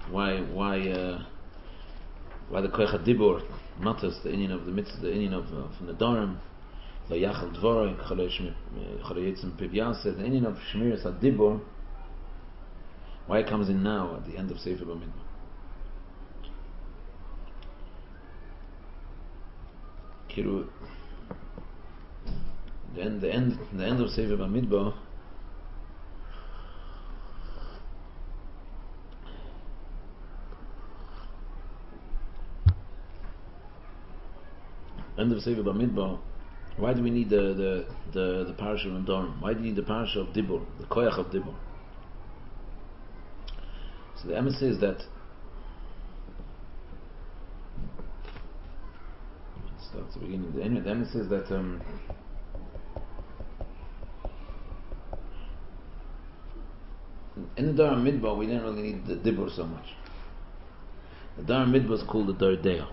why the koyach hadibur matters, the inyan of the mitzvah, the inyan of from the Dorim, the yachal dvorah, chalayitzim pivyaseh, the inyan of shmiras hadibur. Why it comes in now at the end of Sefer Bamidbar. Kiru, the end of Sefer Bamidbar. End of Sefer Bamidbar. Why do we need the parasha of Dorim? Why do we need the parasha of Dibur, the koyach of Dibur? So the emes says that. Let's start at the beginning. The emes says that in the Dar Midbar we didn't really need the Dibur so much. The Dar Midbar is called the Dar Deah.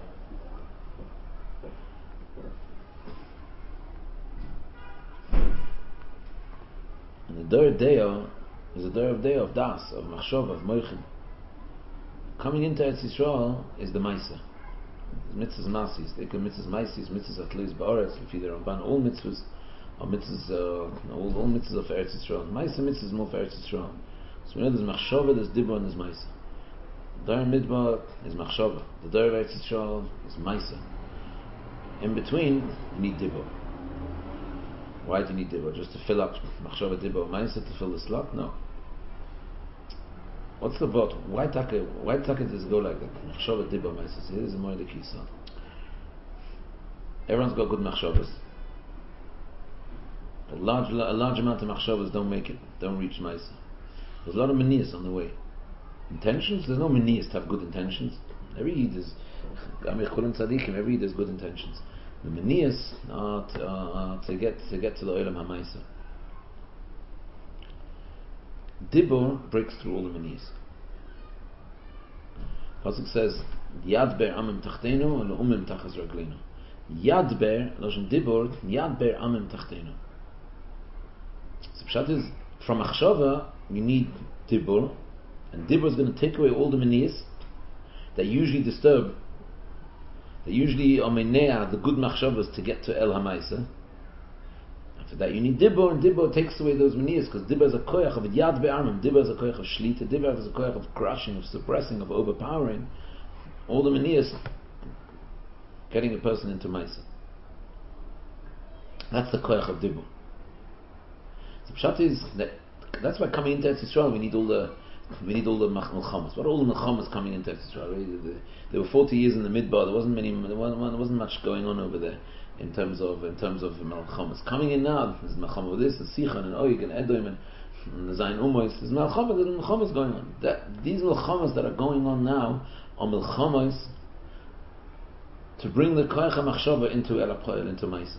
And the Dar Deah is a Dar of Deah of Das, of Machshov, of Moichin. Coming into Eretz Yisrael is the Maisa. Mitzvahs Masis, they call mitzvahs Maisis, mitzvahs Atleis Ba'aretz, if either Ramban, all mitzvahs are mitzvahs, all mitzvahs of Eretz Yisrael. Maisa mitzvahs more for Eretz Yisrael. So we know there's Machshava, there's Dibur, and there's Maisa. The Dar Midbar is Machshava. The Dar of Eretz Yisrael is Maisa. In between, you need Dibur. Why do you need Dibur? Just to fill up Machshava, Dibur, Maisa, to fill the slot? No. What's the vote? Why does it go like that? Machshava, Dibur, Maisa. So here's the more the key son. Everyone's got good Machshavas. A large amount of Machshavas don't make it, don't reach Maisa. There's a lot of manias on the way. Intentions? There's no manias to have good intentions. Every Eid is every Eid has good intentions. The manias are to get to the Olam HaMaisa. Dibur breaks through all the manias. Pasuk says, Yad ber amim tachtenu and umim tachas raglenu. Yad ber, loshen dibur, Yad ber amim tachtenu. So Pshat is, from Achshava, you need Dibur, and Dibur is going to take away all the manias that usually disturb, that usually are menea, the good Machshavas to get to El HaMaisa. After that you need Dibur, and Dibur takes away those manias, because Dibur is a koyach of Yad Be'armim, Dibur is a koyach of Shlita, Dibur is a koyach of crushing, of suppressing, of overpowering, all the manias, getting a person into Maisa. That's the koyach of Dibur. So Pshat is that that's why coming into Eretz Yisrael we need all the Melchamas. What are all the Melchamas coming into Eretz Yisrael? There were 40 years in the Midbar. There wasn't much going on over there in terms of Melchamas. Coming in now, there's Melchama with this, and Sichan and Oig and Edom and Zayin Umois. There's Melchamas going on. These Melchamas that are going on now are Melchamas to bring the Koyach HaMachshava into El HaPoel, into Maisa.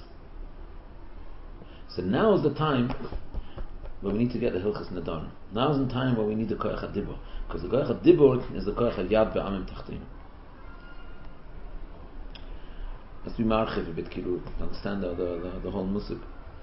So now is the time where we need to get the Hilchas Nadarim. Now is the time where we need the Koyach HaDibur, because the Koyach HaDibur is the Koyach HaYad Be'amim Tachtinu. Let's be marchiv a bit, to understand the whole musik.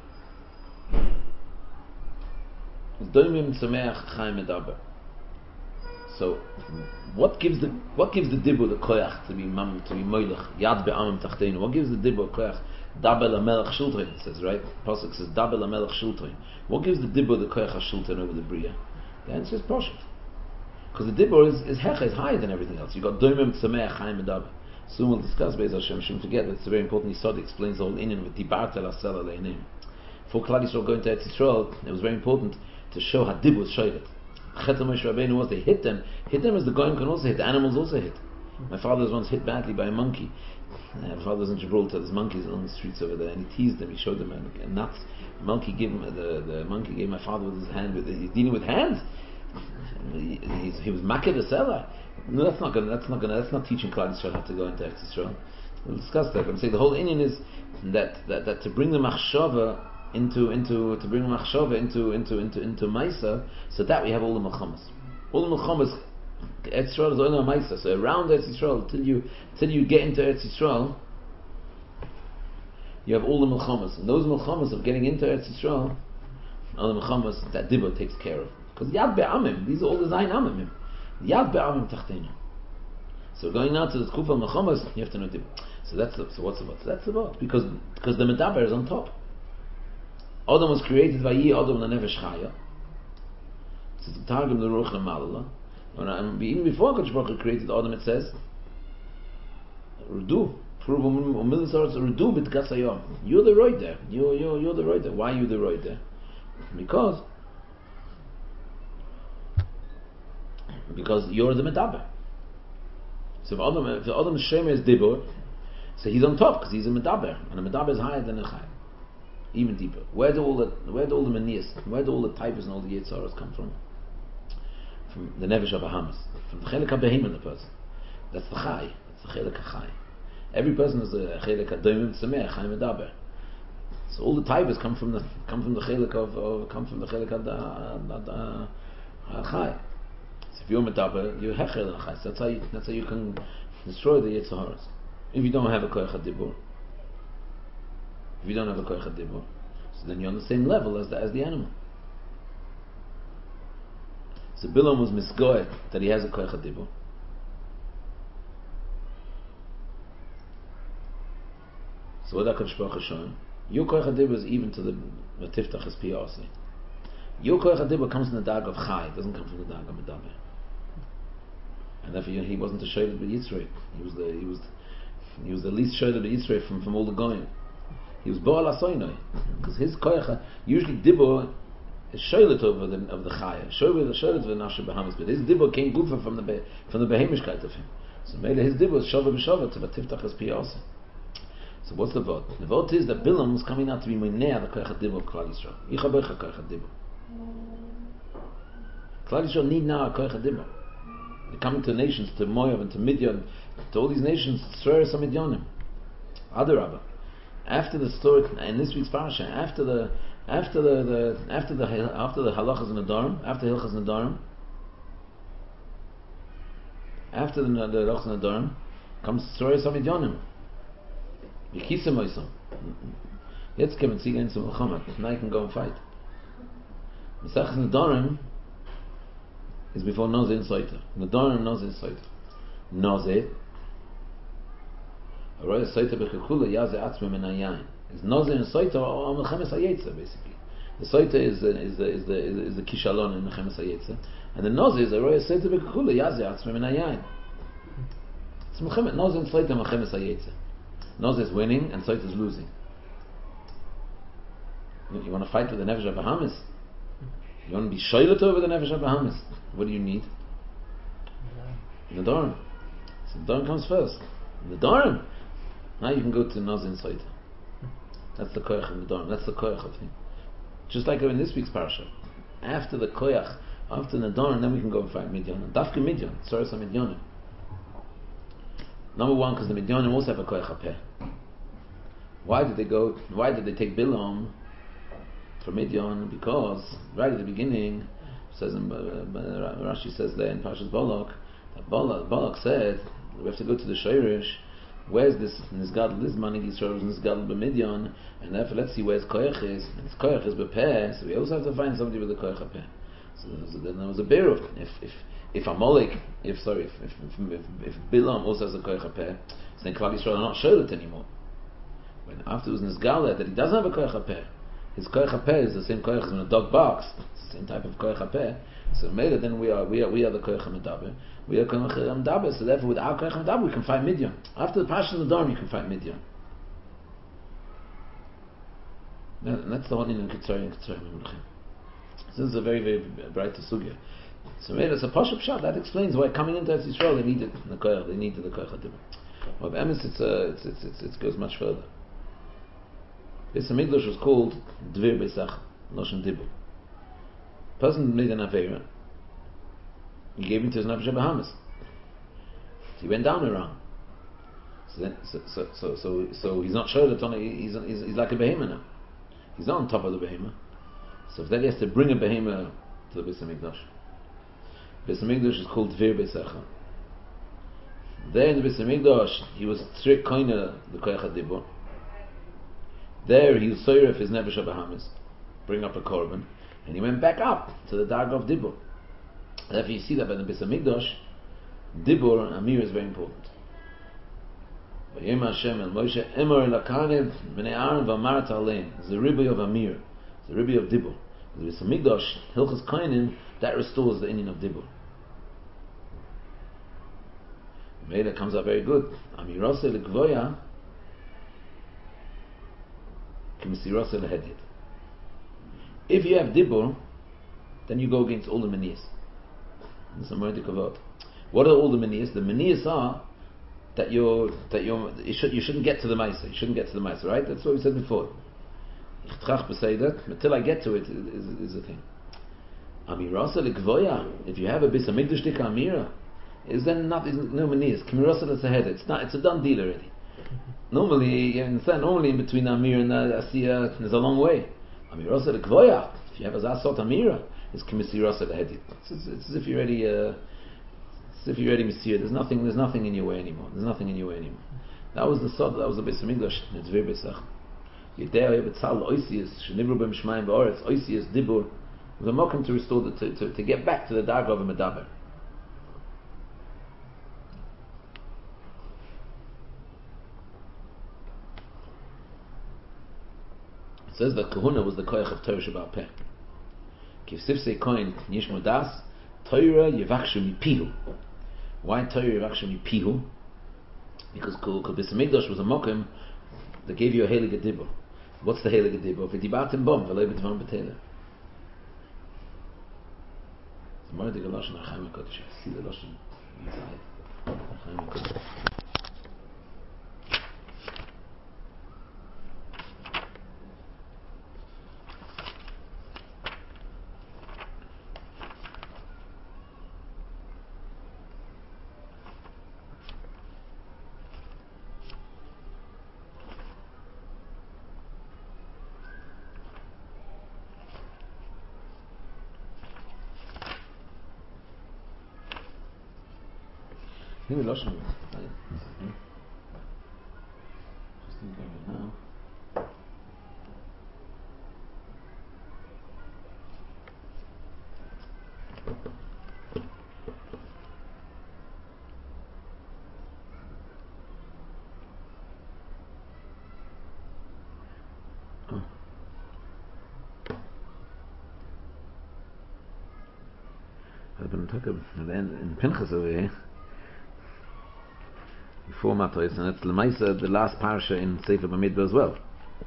Doimim Tzameach Chaim Medaber. So, what gives the Dibur the Koyach to be Moilech Yad Be'amim Tachtinu? What gives the Dibur Koyach? Dabel HaMelech Shultrein, it says, right? Pasuk says Dabel HaMelech Shultrein. What gives the Dibur the Koyach HaShultrein over the Bria? The answer is Poshet. Because the Dibur is higher than everything else. You've got Doimim Tzameach Chaim Medaber. Soon we'll discuss Be'ez Hashem. Shouldn't forget that it's a very important Yisod. Explains the whole inyan with Dibart El Asel Aleinim. For Klal Yisrael going to Eretz Yisrael, it was very important to show how Dibur was Shoyvet. Chet Moshe Rabbeinu was, they hit them as the Goyim can also hit, the animals also hit. My father was once hit badly by a monkey. My father was in Gibraltar, there's monkeys on the streets over there, and he teased them, he showed them a nut. The monkey gave my father with his hand, he's dealing with hands. He was maked the seller. No, that's not teaching Klal Yisrael how to go into Eretz Yisrael. We'll discuss that. I'm saying the whole inyan is that to bring the machshava into Maisa, so that we have all the Melchamas. All the Melchamas, Eretz Yisrael is only a Maisa. So around Eretz Yisrael, till you get into Eretz Yisrael, you have all the Melchamas. And those Melchamas of getting into Eretz Yisrael are the Melchamas that Dibur takes care of. Because Yad Be'amim, these are all the Zayin Amim. Yad be'amim tachteinu. So going now to the Kufa Mechomas, you have to know Dibur. So what's about? That's about because the Medaber is on top. Adam was created by Yi Adam Nefesh Chaya. It's the Targum the Ruach Malala. And even before Kadosh Baruch Hu created Adam, it says, Rudu, Rudu bit Gasayom. You're the right there. You're the right there. Why are you the right there? Because you're the Medaber. So if Adam's Shema is Dibur, so he's on top because he's a Medaber, and a Medaber is higher than a Chai, even deeper. Where do all the Manias, where do all the types and all the Yetzaras come from? From the Nefesh Abahamas, from the Chelik HaBehim in the person. That's the Chai. That's the Chelik HaChai. Every person is a Chelik HaDoimim Tzemeh, Chai Medaber. So all the types come from the Chelik of Chai. So if you're Medaber, you're Hecher Chai. So that's how you can destroy the Yetzaras. If you don't have a Koyach HaDibur, so then you're on the same level as the animal. So Bilam was misgoed that he has a Koyach HaDibur. So what HaKadosh Baruch Hu showing? Your Koyach HaDibur is even to the Tiftach as Piyasi. Your Koyach HaDibur comes from the Dag of Chai, it doesn't come from the Dag of Medaber. And therefore he wasn't a Shoylet with Yitzrei. He was the least Shoylet with Yitzrei from all the Goyim. He was Bo'al Asoinoi, because his Koyach, usually Dibur is Shoylet of the Chaya, Shoylet of the Nasher Bahamas, but his Dibur came Gufa from the Behemishkeit of him. So maybe his Dibur is Shova B'Shova to the Tiftach as Piyasi. So what's the vote? The vote is that Bilam was coming out to be Moinea the Koyach HaDibur of Klal Yisrael. Yichabecha Koyach HaDibur. Klal Yisrael need now a Koyach HaDibur. They're coming to nations, to Moav and to Midian, to all these nations, Tzreres HaMidyanim. Adarabah. After the story in this week's parasha, after the halachas and Nadarim, after Hilchas Nadarim, after the halachas and Nadarim, comes Tzreres HaMidyanim. Yikisim Oisam. Jetzt kommen Sie gehen zum Muhammad. Now you can go and fight. Mesachas Nadarim is before Nozeh and Soita. Nadarim, Nozeh and Soita. Nozeh, Aroya Soita b'chekula Yazeh Atzmei min hayayin. Is Nozeh and Soita or Mechemes HaYetzer basically. The Soita is the Kishalon in Mechemes HaYetzer, and the Nozeh is Aroya Soita b'chekula Yazeh Atzmei min hayayin. It's Mechemes Nozeh and Soita Mechemes HaYetzer. Nozeh is winning and Soita is losing. You want to fight with the Nefesh HaBahamis? You want to be shoylet over the Nefesh HaBahamis? What do you need? Nadarim. So Nadarim comes first. Nadarim. Now you can go to Nozeh and Soita. That's the koyach of Nadarim. That's the koyach of him. Just like in this week's parasha. After the koyach, after Nadarim, then we can go and fight Midian. Dafka Midian. Tzreres HaMidyanim. Number one, because the Midyanim also have a koyach HaPeh. Why did they take Bilam for Midian? Because right at the beginning, says Rashi says there in Parshas Balak, that Balak said we have to go to the Shoirish. Where's this Nizgadol? This Manig Yisrael is Nizgadol b'Midian, and therefore let's see where his koyach is. And his koyach is b'Peh, so we also have to find somebody with a koyach HaPeh. So then there was a bear of if Amalek, if Bilam also has a koyach HaPeh, so then Klal Yisrael are not Shoylet anymore. When after it was Nizgala that he doesn't have a koyach HaPeh, his koyach HaPeh is the same koyach as when a dog barks. It's the same type of koyach HaPeh. So maybe then we are the koyach HaMedaber. We are koyach HaMedaber. So therefore, with our koyach HaMedaber, we can fight Midian. After the Pasha of the Dorm, you can fight Midian. And that's the one in Ketzari. This is a very, very bright sugya. So maybe it's a Pasha Pshat that explains why coming into Eretz Yisrael they needed the koyach HaDibur. Well, Emes it goes much further. Beis Hamikdash was called Dvir Beisach, Loshen Dibur. Person made an Aveira, he gave him to his Nefesh HaBahamis. He went down around. So he's not sure that he's like a behemoth now. He's not on top of the behemoth. So if that he has to bring a behemoth to the Beis Hamikdash. Beis Hamikdash is called Dvir Beisach. There in the Beis Hamikdash, he was strict koine the koyach HaDibur. There he was soyref his Nefesh HaBahamis, bring up a korban, and he went back up to the Darga of Dibur. Therefore you see that by the Beis HaMikdash, Dibur, Amir is very important. Vayema Hashem el Moshe, Emor el HaKahanim, Bnei Aaron v'amart alein. It's the Rebbe of Amir. It's the Rebbe of Dibur. The Beis HaMikdash, Hilchos Kohanim, that restores the inyan of Dibur. That comes out very good. Amirase legvoya, k'misirase lehedid. If you have Dibur, then you go against all the Meniyas. What are all the Meniyas? The Meniyas are that you shouldn't get to the Maisa. You shouldn't get to the Maisa, right? That's what we said before. Until I get to it is the thing. Amirasa legvoya. If you have a Beis HaMikdash dik Amira, is then not no Meniyas. Kimirasa lesahed. It's a done deal already. Normally, you understand. Normally, in between Amir and Asiya, there's a long way. Amirasa legvoya. If you have a Zasot Amira, it's Kimisirasa lehedit. It's as if you're already. As if you're already Messiah. There's nothing in your way anymore. That was the Sod. That was the Beis HaMikdash. It's very besach. Yedei betzal oisius shenivru b'mishmayim ba'oretz oisius dibur. The mokum to restore to get back to the darga of a medaber. It says that Kahuna was the koyach of Torah Sheba'al Peh. Ki sifsei koyin yishmo das Torah yevakshu mipihu. Why Torah yevakshu mipihu? Because Beis HaMikdash was a mokum that gave you a heilige dibur. What's the heilige dibur? V'dibartem bom v'lo b'dvarim b'teileh. It's more than the lashon Chaim HaKodesh. See the lashon inside Chaim HaKodesh. Maybe Lashon. Just think of it now. I've been talking in Pinchas over here. Before Matos, and it's Lemaisa, the last parasha in Sefer Bamidbar as well.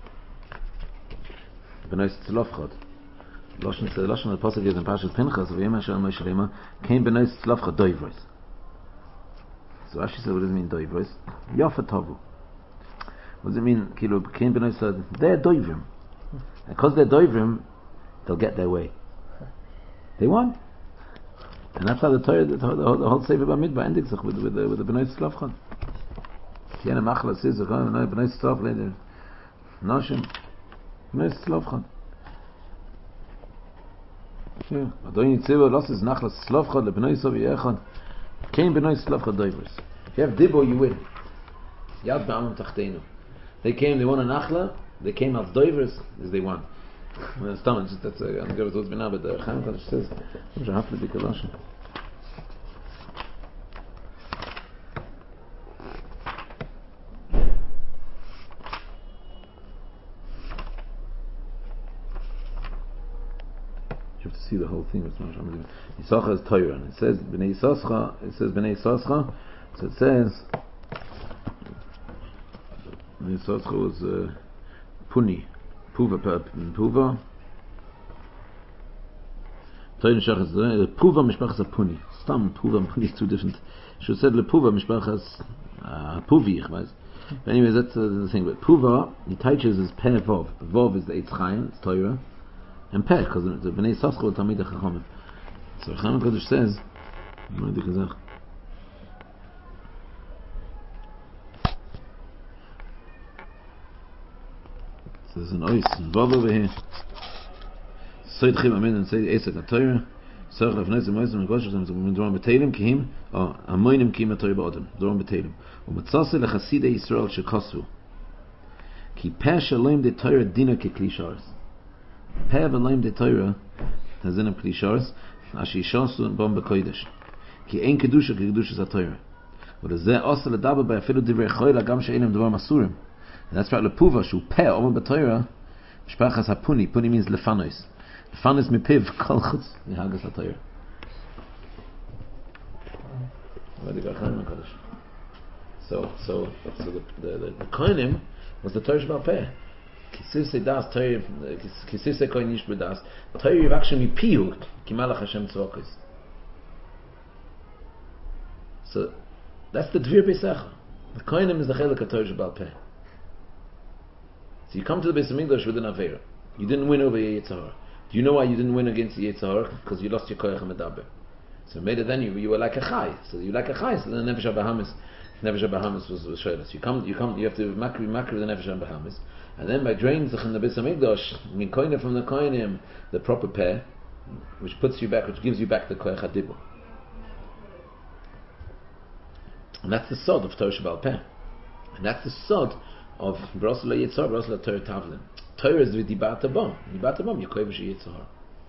Benois Tzlofchot. Lashon the pasuk is in Parashat Pinchas. V'yem Hashem Moshe Lema came Benois Tzlofchot doivros. So Rashi said, what does it mean doivros? Yafa Tovu. What does it mean? Kilo came Benois. They're doivrim, and because they're doivrim, they'll get their way. They won, and that's how the Torah, the whole Sefer Bamidbar ending with the Benois Tzlofchot. Tiene machlas is a guy, no, Bnei Tzlov later. Noshim. Bnei Tzlovchad. Yeah. Adon Yitzivah losses nachlas Tzlovchad, le Bnei Tzlov Yechad. Came Bnei Tzlovchad doivers. If you have Dibur, you win. Yad ba'amam tachteinu. They came, they won a nachla, they came as doivers, as they won. That's I'm going to go to what's been now, but the Chaim HaKadosh says, I'm going to have to be Kalashim. See the whole thing. Yisachar is Torah. It says Bnei Yisachar. So it says Bnei Yisachar was Puni, Puva. Torah Shachas Puva Mishpachas Puni. Stam Puva and Puni is two different. She said Le Puva Mishpachas Puvi. Ich weiß. But anyway, that's the thing. But Puva, the teaches is Peh Vov. Vov is the Eitz Chaim. It's Torah. And Peh, because the Bnei Yisachar were Talmidei Chachamim. So Chaim HaKadosh says, so there's an ois, Vav over here. Soid Chim Amin and Soid Esek HaTorah. Soich Lefnei Zemoyzim and Goshev Zemoyzim Doron B'Teilim Kihim, Amoinim Kihim HaTorah Ba'odem, Doron B'Teilim. U'matzase Lechasidei Yisrael Shekosvu. Ki Peh Shalom De Torah Dina Kekli Sharis. Peh v'loim de Torah has in a kli sharis. אשר ישון בום בקודש. כי אין קדושה כקדושת התורה. ולזה עושה לדבר בה אפילו דברי חוילה גם שאינם דבר מסורים. And that's right, לפובה שהוא פה, אומר בתורה, משפחת הפוני, פוני means לפנויס. לפנויס מפיו כל חוץ מהגס התורה. So the Kohanim was the Torah Shebal Peh. Kisise das Torah, Kisise Kohen Ish B'das, Torah Yivakshim Yipihu, Kimalach Hashem Tzvokos. So that's the Dvir Beisacha. The Kohanim is the Chelik of Torah Shebal Peh. So you come to the Beis HaMikdash with an Aveira. You didn't win over your Yitzhahar. Do you know why you didn't win against the Yitzhahar? Because you lost your Koyach HaMedaber. So made it then you were like a Chai. So you like a Chai, so then Nefesh HaBahamis was Shoylas. You have to makri the Nefesh HaBahamis. And then by drains in the Beis HaMikdash, min koine from the koinim, the proper pair, which puts you back, which gives you back the koyach hadibur. And that's the sod of Torah Shebal Peh. And that's the sod of Brosel Yitzhar, Brosel Torah Tavlin. Torah is with Dibata Bom. Dibata Bom, Yakovish Yitzhar.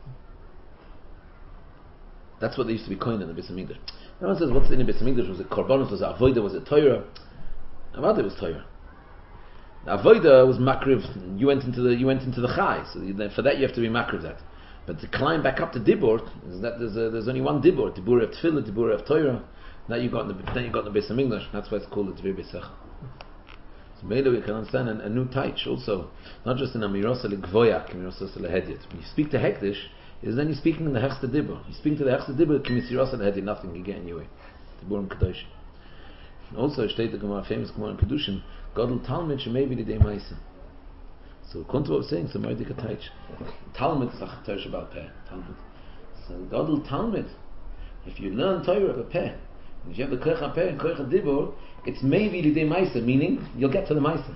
That's what they used to be coined in the Beis HaMikdash. No one says, what's in the Beis HaMikdash? Was it Korbanos? Was it Avodah? Was it Torah? Avodah was Torah. Avodah was makriv. You went into the chai, so for that you have to be makriv that. But to climb back up to dibur, is that there's only one dibur of tefillah, dibur of Torah. Now you got the Beis HaMikdash. That's why it's called the Dvir Beisacha. So maybe we can understand a new taich also, not just in Amirosa Legvoyak, Amirosa Lehedyet. When you speak to Hektish, is then you're speaking in the Hechsta Dibur. You speak to the Hechsta Dibur, Kimisirosa Lehedyet, nothing you get in your way. Dibur and Kadosh. Also, state the Gemara, famous Gemara in Kedushin, Godel Talmud maybe the day Maisa. So Kontra was saying, so Mordika Taich. Talmud is a Torah Shebal Peh. Talmud. So Godel Talmud, if you learn Torah of a Peh, if you have the Koyach HaPeh and Koyach HaDibur, it's maybe the day Maisa, meaning you'll get to the Maisa.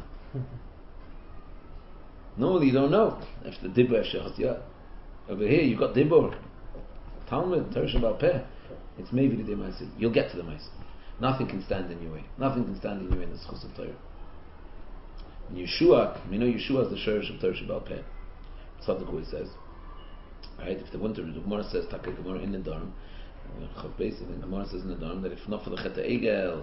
Normally you don't know. If the Dibur Shechasiyah. Over here you've got Dibur. Talmud, Torah Shebal Peh. It's maybe the day Maisa. You'll get to the Maisa. Nothing can stand in your way. Nothing can stand in your way in the Schus of Torah. And Yeshua, we know Yeshua is the Shurish of Torah Shebal Peh. Tzaddik says. Right? If the Gemara says, Taka Gemara in the Dharm, Chav Beis, and Gemara says in the Dharm that if not for the Chet Egel,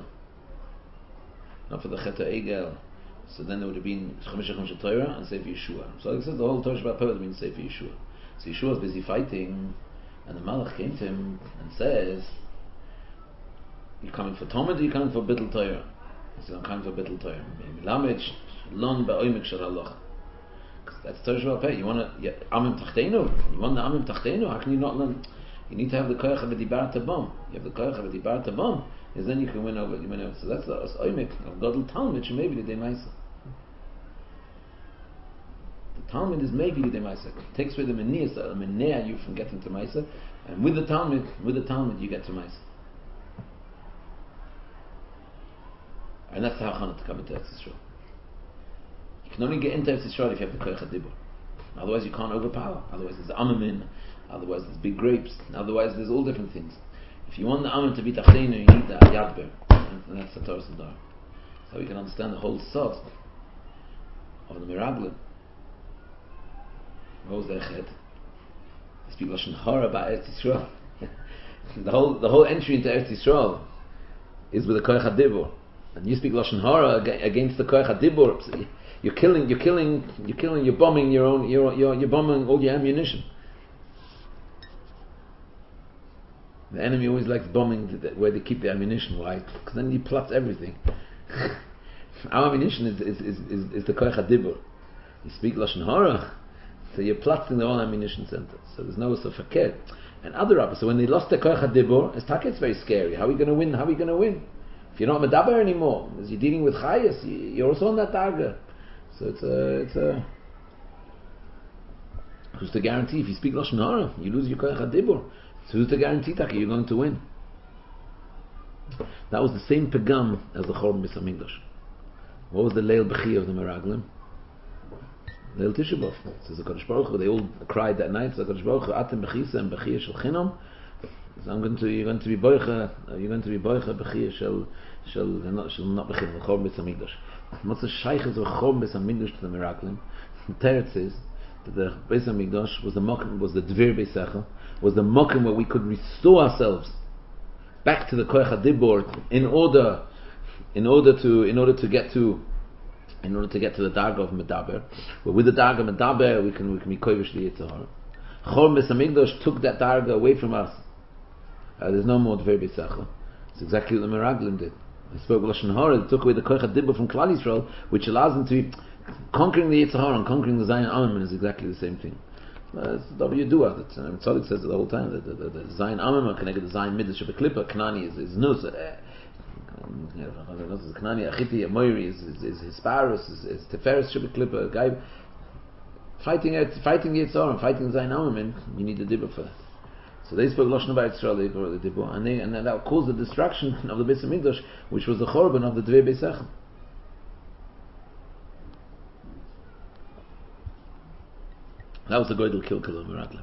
so then there would have been Chamisha Chamisha Torah and Sefer Yeshua. So like I said, the whole Torah Shebal Peh would have been Sefer Yeshua. So Yeshua was busy fighting, and the Malach came to him and says, "You coming for Talmud or you coming for Bittul Torah?" He said, "I'm coming for Bittul Torah." Milamech lon ba'omek shel halach. That's Torah Shebal Peh. You want Amim Tachtenu? You want the Amim Tachtenu? How can you not learn? You need to have the koyach of a dibar tabam. You have the koyach of a dibar tabam, is then you can win over. You win over. So that's the oimek of Godel Talmud. Maybe the day Maisa. The Talmud is maybe the day Maisa. It takes away the meniyas, the menea you from getting to Maisa, and with the Talmud you get to Maisa. And that's the hachana to come into Eretz Yisrael. You can only get into Eretz Yisrael if you have the koyach hadibur. Otherwise you can't overpower. Otherwise there's the amamin. Otherwise there's big grapes. Otherwise there's all different things. If you want the amim to be tachteinu, you need the yadber. And that's the Torah Sadar. So we can understand the whole sod of the Miraglim. What was their chet? They speak Lashon Hara about Eretz Yisrael. the whole entry into Eretz Yisrael is with the koyach hadibur. And you speak Lashon Hara against the koyach hadibur. You're bombing you're bombing all your ammunition. The enemy always likes bombing where they keep the ammunition. Why? Because then he plots everything. Our ammunition is the koyach hadibur. You speak Lashon Hara, so you're plotting the whole ammunition center. So there's no suffakir. And other rabbis, so when they lost the koyach hadibur, it's very scary. How are we going to win? If you're not medaber anymore, as you're dealing with chayas, you're also on that target. So it's a who's to guarantee if you speak Lashon Hara, you lose your koyach hadibur. So who's to guarantee that you're going to win? That was the same pegam as the Chorban Beis HaMikdash. What was the Leil Bechiyah of the Meraglim? Leil Tisha B'Av. Says the Kodesh Baruch Hu, they all cried that night. So the Kodesh Baruch Hu, Atem Bechisa and Bechiyah Shel Chinom. So you're going to be boicha Bechiyah Shel not Bechiyah, the Chorban Beis HaMikdash. What's the Shaykhs of Chorban Beis HaMikdash to the Meraglim? The Teretz says that the Beis HaMikdash was the Dvir Beisacha, was the mokum where we could restore ourselves back to the koyach hadibur in order to get to the darga of medaber. But with the darga of medaber, we can be koyvish the Yetzer Hara. Chor Beis Hamikdash took that darga away from us. There's no more Dvei Beisachel. It's exactly what the Meraglim did. They spoke Lashon Hara. They took away the koyach hadibur from Klal Yisrael, which allows them to be conquering the Yetzer Hara and conquering the Zayin Amim is exactly the same thing. It's W Dua. Tzadik says it the whole time. The Zayin Amim are connected to the Zayin Midrash Shebeklipa. Kanani is Nus. Kanani Achiti Amoiri is Hisparus is Teferes Shebeklipa. A guy fighting Yetzer Hara and fighting Zayin Amim. You need the dibur for that. So they spoke Lashon Hara Yisrael. They brought the dibur, and that caused the destruction of the Beis Hamikdash, which was the Chorban of the Dvei Beisachel. That was the Goydel Kilkel of Meraglim.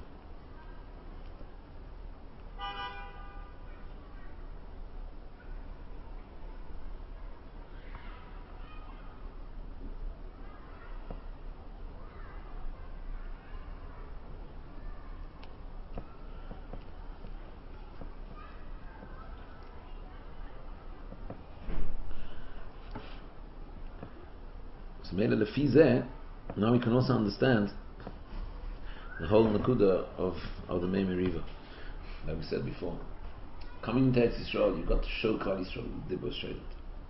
So made the Fizeh, now we can also understand the whole nakuda of the Mei Meriva, like we said before. Coming into Eretz Yisrael, you've got to show Klal Yisrael the Dibur Sheilet.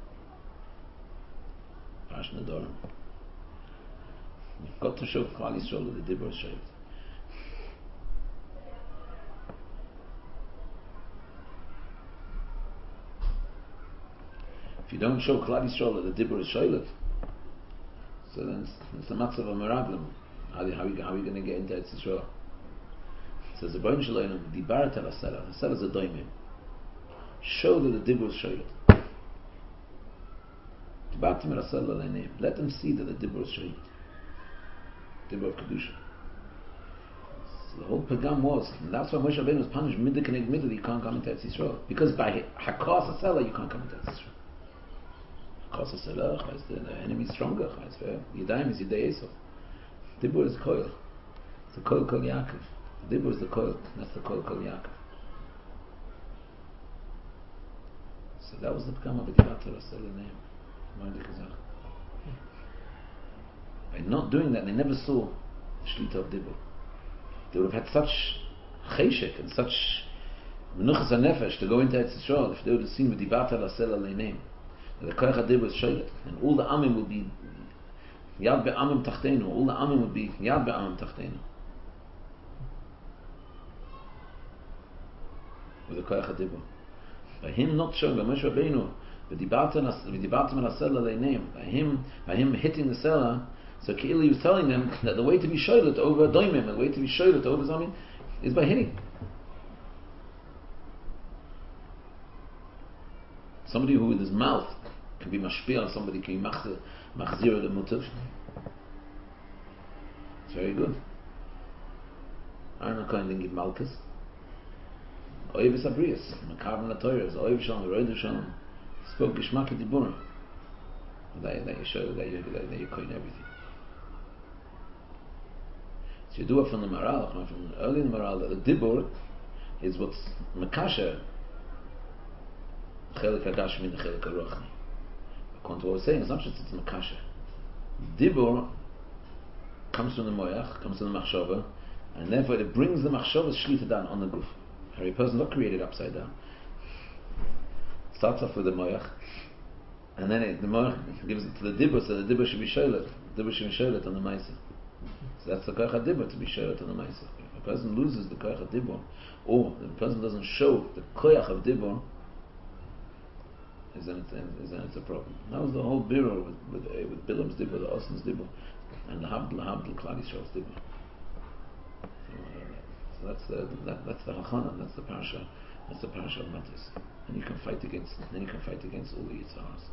Parash Nedarim. You've got to show Klal Yisrael the Dibur Sheilet. If you don't show Klal Yisrael the Dibur Sheilet, so then it's the matzav of Meraglim. How are we going to get into Eretz Yisrael? It says the Baruch Shalom, Dibarat al Asela. Asela is a doimim. Show that the dibur is shaylet. Dibarat al Asela le'neim. Let them see that the dibur is shaylet. Dibur of kedusha. So the whole pagam was, and that's why Moshe Rabbeinu was punished middle connect middle. You can't come into Eretz Yisrael because by hakas Asela you can't come into Eretz Yisrael. Hakas Asela, the enemy is stronger. Yadayim is Yadei Esau. Dibur is koil. It's the koil kol Yaakov. Dibur is the koil. That's the koil kol Yaakov. So that was the Pagam of Dibarat al name. By not doing that, they never saw the Shlita of Dibur. They would have had such cheshek and such menuchas hanefesh to go into Eretz Yisrael if they would have seen with Dibarat al name that the koyach Dibur is shaylet, and all the amim will be Yad be'amim tachtenu. All the amim would be Yad be'amim tachtenu. With the koyach hadibur. By him not showing, by Moshe Rabbeinu, v'dibartem al asela le'neim. By him hitting the selah, so Keili was telling them that the way to be shoylet over doimim, the way to be shoylet over zamin, is by hitting. Somebody who with his mouth can be mashpil on somebody, can be machzir the mutav. It's very good. Aaron HaKohen didn't give malchus. Oiv is abrius, makav na toiras, oiv shalom, roidu shalom. Spoke gishmak diburim. That you show that you coin everything. So you do it from the Maral, from early in the Maral, that the dibur is what's makasher chelik hagashmi and chelik haruchni. According to what we're saying, it's not just it's makasher. Dibur comes from the moyach, comes from the machshava, and therefore it brings the machshava's shlita down on the guf. A person not created upside down. Starts off with the moyach, and then the moyach gives it to the dibur, so the dibur should be shoylet. The dibur should be shoylet on the ma'aseh. So that's the koyach dibur, to be shoylet on the ma'aseh. If a person loses the koyach dibur, or the person doesn't show the koyach of dibur, then it's a problem. That was the whole bureau with Bilam's dibur, the Osn's dibur, and the Habdul Klal Yisrael's dibur. So that's the Hachana, that's the parasha of Matis. And you can fight against all the Yitzharas.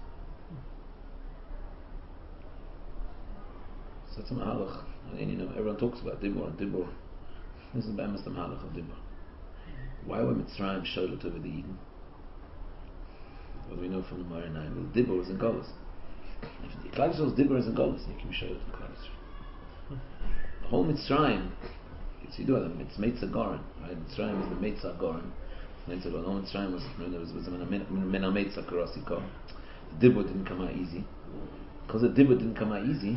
So that's a Mahalach. And everyone talks about dibur and dibur. This is the Mahalach of dibur. Why were Mitzrayim shoylet over the Eden? What do we know from the Moreh Nine? Well, dibur is in Golos. If the Klal Yisrael's dibur is in Golos, you can be shoylet in Klal Yisrael. The whole Mitzrayim So you do it. It's Meitzah Goren, right? Mitzrayim is the Meitzah Goren. Meitzah Goren. No, Mitzrayim was Min HaMeitzah Karasiko. The Dibur didn't come out easy. Because the Dibur didn't come out easy.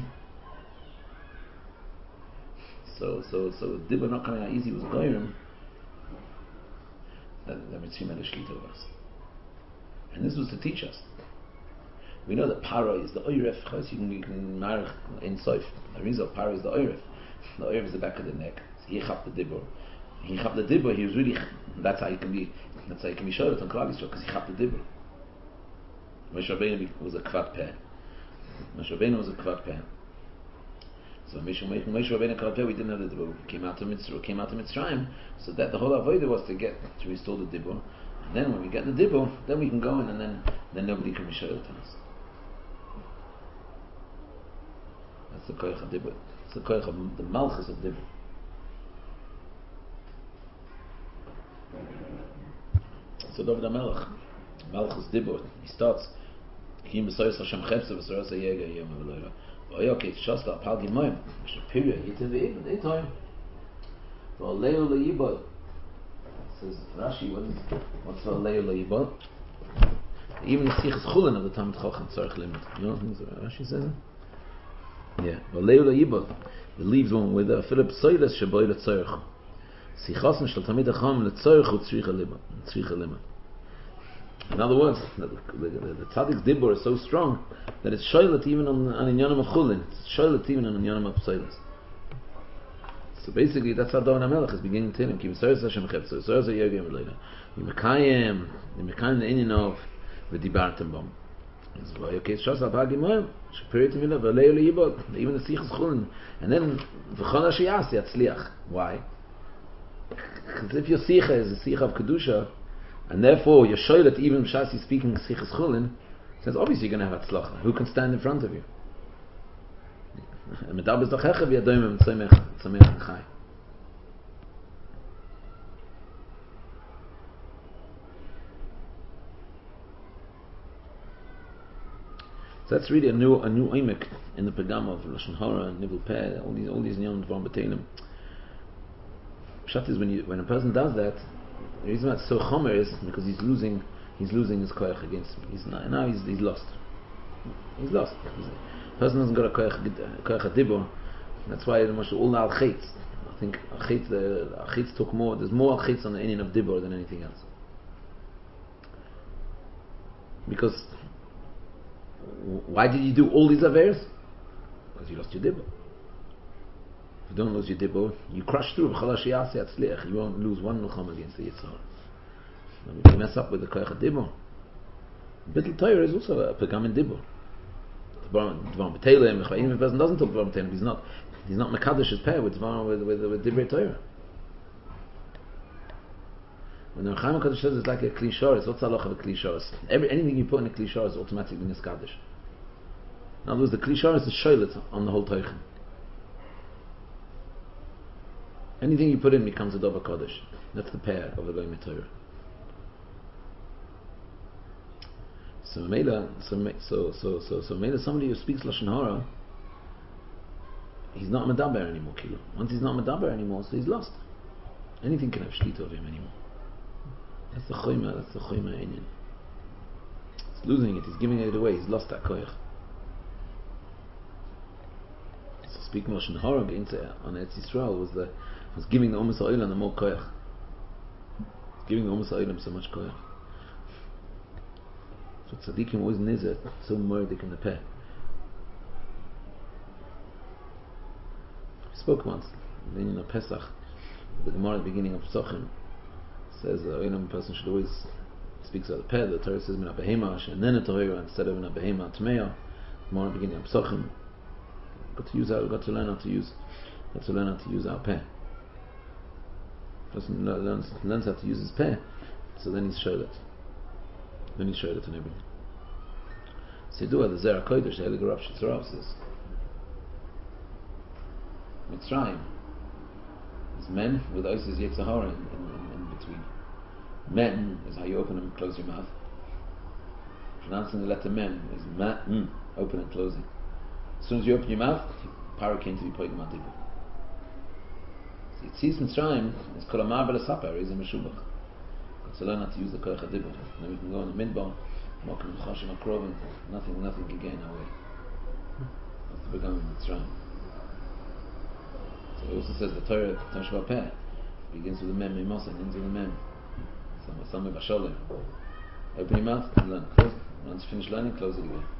So Dibur not coming out easy was Goren. That Mitzrayim had a Shlita of us. And this was to teach us. We know that Paro is the Oiref. You can marry in Soif. The reason Paro is the Oiref. The Oiref is the back of the neck. So he chap the Dibur. He chap the Dibur. He was really. That's how he can be showed on Klal Yisrael, because he chap the Dibur. Moshe Rabbeinu was a Kvat Peh. Moshe Rabbeinu was a Kvat Peh. So Moshe Rabbeinu Kvat Peh, we didn't have the Dibur. We came out to Mitzrayim. So that the whole avodah was to restore the Dibur. And then when we get the Dibur, then we can go in, and then nobody can be showed on us. That's the koich of Dibur. It's the koich of the malchus of Dibur. So David HaMelech, malchus Dibur, he starts Kim b'soyos Hashem chepsa v'soyos ha'yega yom ha'veloyla v'oyok shasta apal gimoyim shapirya yitiv v'ibn eitoyim v'oleu le'yibod. Says Rashi, what's v'oleu le'yibod? Even the Sichas Chulin of the Talmud Chacham tzarich limit. You know what Rashi says? Yeah, v'oleu le'yibod. It leaves one with a Philip Soiles shaboy le'tzorich. Sichasm shel Talmid Chacham le'tzorich u'tzricha lima. In other words, the Tzaddik's Dibur is so strong that it's shoylet even on Inyanim of Chulin. It's shoylet even on Inyanim of Psoiles. So basically, that's how David HaMelech is beginning to tell him. Ki v'soyos Hashem chepsa, v'soyos ha'yegem v'leila. Yimekayim the inyan of v'dibartem bom. Okay, shas al-pag imoyim, shapiritim v'la v'leu le'yibod, even the Sichas Chulin. And then, v'chon ha'shiyas yatzliach. Why? Because if your Sicha is a Sicha of Kedusha, and therefore you're sure that even Shasi speaking Sichas Chulin, says obviously you're going to have Hatzlacha. Who can stand in front of you? So that's really a new oimek in the Pagam of Lashon Hara and Nivul Peh, all these Nyon Dvar B'Teilim. Pshat is when a person does that, the reason why it's so chomer is because he's losing his koyach against him. He's lost. He's lost. The person hasn't got a koyach adibur. That's why all al chayts. I think the chayts took more. There's more al chayts on the Inyan of dibur than anything else. Because why did you do all these averes? Because you lost your dibur. If you don't lose your dibur, you crush through. You won't lose one milcham against the Yitzhar. If you mess up with the koyach dibur, Bittul Torah is also a pagam in dibur. Dvar B'Teilim, even if a person doesn't talk Dvar B'Teilim, he's not mekadosh his peh with divrei Torah. When the Chaim HaKadosh says it's like a kli shoros, what's the halacha of a kli shoros? Anything you put in a kli shoros is automatically niskadosh. In other words, the kli shoros is shoylet on the whole Teichen. Anything you put in becomes a Dover Kodesh. That's the pair of the Goyim Torah. So Mela, somebody who speaks Lashon Hara, he's not Medaber anymore. Kilo. Once he's not Medaber anymore, so he's lost. Anything can have Shlita of him anymore. That's the Choyma Inyan. He's losing it. He's giving it away. He's lost that koyach. So speaking Lashon Hara on Eretz Yisrael was giving the Umas HaOlam the more koyach. Giving the Umas HaOlam so much koyach. So tzaddikim always nizet, so murdik in the peh. We spoke once, in Pesach, the Gemara at the beginning of Pesachim says a person should always speaks about the peh. The Torah says min ha-behema she'enenet Torah instead of min ha-behema tmeya. Gemara at the beginning of Pesachim. Got to learn how to use our peh. Person learns how to use his peh, so then he's showed it. Then he showed it on everything. Sidua, the Zera Kodesh, the Heilige Rav Shitzarav says, Mitzrayim is men with Osis Yetzirah in between. Men is how you open and close your mouth. Pronouncing the letter men is open and closing. As soon as you open your mouth, Paro came to be Poigim Adibu. Yitzis Mitzrayim is called a marvel saper. He's a meshubach. So learn how to use the koyach hadibur. Then we can go in the midbar, mokim l'chashim akrov, and nothing can get in our way. That's the beginning of Mitzrayim. So it also says the Torah Tashva Peh begins with the mem mimosa and ends with the mem. Some b'sholem. Open your mouth and learn. Close. Once you finish learning, close it again.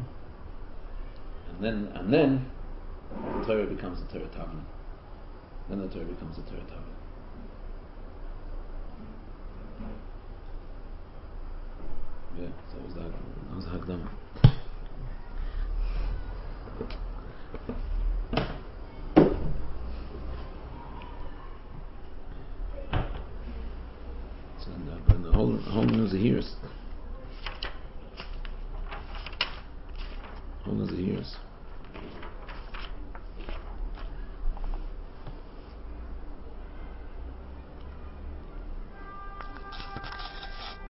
And then the Torah becomes a Torah Tavlin. Then the Torah becomes a Torah Tavlin. Yeah, so that was Hagdama. So the whole news of hears. Whole news of hears.